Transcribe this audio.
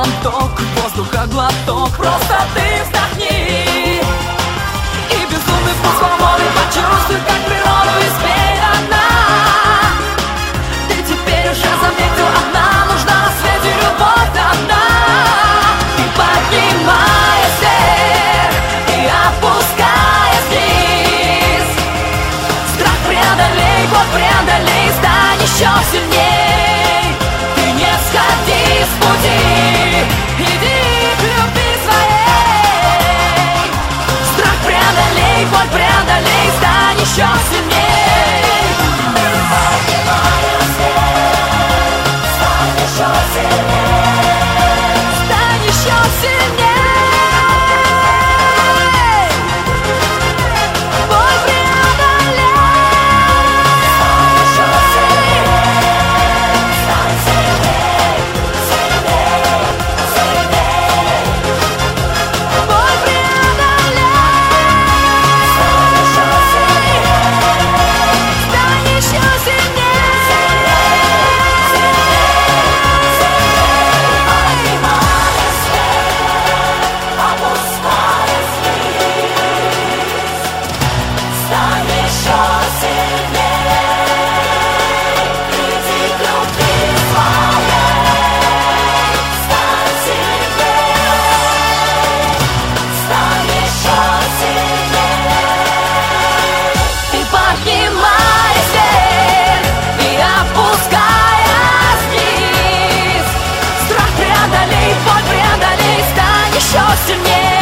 телом ток, воздуха глоток. Просто ты вздохни и безумный вкус свободы почувствуй, как природу исполнена. Ты теперь уже заметил, одна нужна на свете любовь одна. И поднимаясь вверх и опускаясь вниз, страх преодолей, боль преодолей, стань еще сильней. Ты не сходи с пути, иди к любви своей. Страх преодолей, боль преодолей, стань еще сильней. Стань еще сильней. Стань еще сильней. Боль преодолей. Стань еще сильней. Стань сильней, сильней, сильней. Боль преодолей. Стань еще сильней. Стань еще сильней. Поднимаясь вверх, опускаясь вниз, стань еще сильней. Иди к любви своей. Стань сильней. Стань еще сильней. Ты поднимаясь вверх и опускаясь вниз, страх преодолей, боль преодолей, стань еще сильней.